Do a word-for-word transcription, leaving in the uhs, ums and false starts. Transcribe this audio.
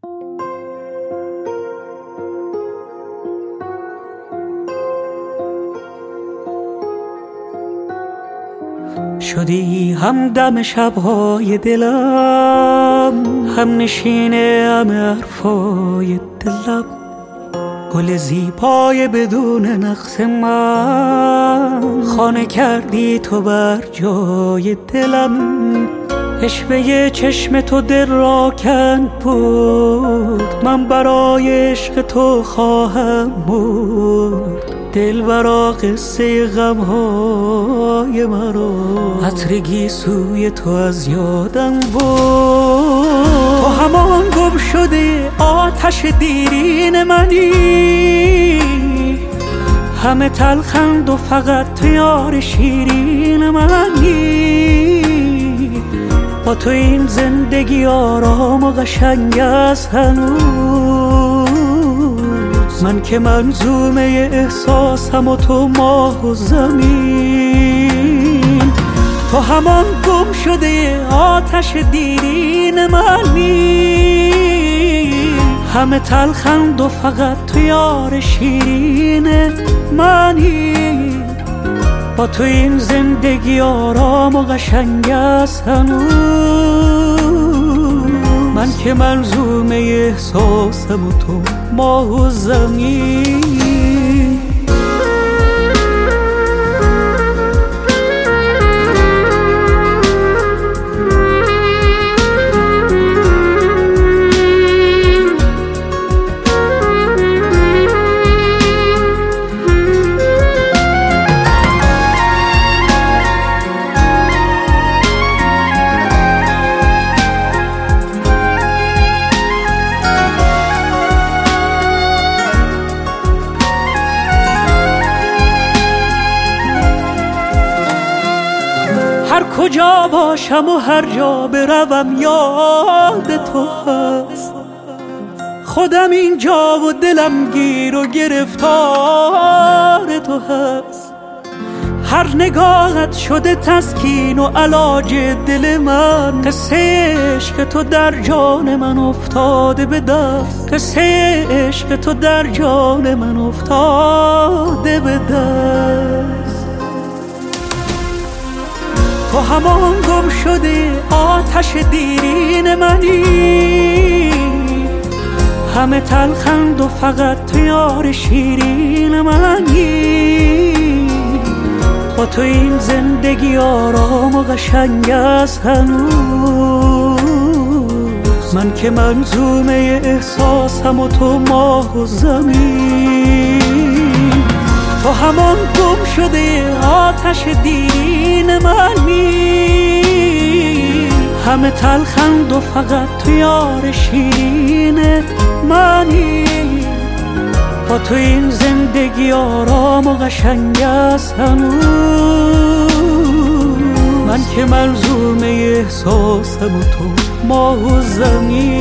شدی همدم شبهای دلم، هم نشینه همه حرفای دلم، گل زیبای بدون نقص من، خانه کردی تو بر جای دلم. عشوه چشم تو دل را کند بود، من برای عشق تو خواهم بود. دلبرا قصه غمهای مرا، عطر سوی تو از یادم بود. تو همان گم شده آتش دیرین منی، همه تلخند و فقط تو یار شیرین منی. با تو این زندگی آرام و قشنگ است هنوز، من که منظومه احساسم و تو ماه و زمین. تو همان گم شده آتش دیرین منی، همه تلخند و فقط تو یار شیرین منی. با تو این زندگی آرام و قشنگ است هنوز، من که منظومه احساسم و تو ماه و زمین. هر کجا باشم و هر جا بروم یاد تو هست، خودم اینجا و دلم گیر و گرفتار تو هست. هر نگاهت شده تسکین و علاج دل من، قصه عشق تو در جان من افتاده به دست، قصه عشق تو در جان من افتاده به دست. تو همان گم شده آتش دیرین منی، همه تلخند و فقط تو یار شیرین منی. با تو این زندگی آرام و قشنگ است هنوز، من که منظومه احساسم و تو ماه و زمین. تو همان گم شده آتش دیرین منی، همه تلخند و فقط تو یار شیرین منی. با تو این زندگی آرام و قشنگ است هنوز، من که ملزومه احساسم و تو ماه و زمین.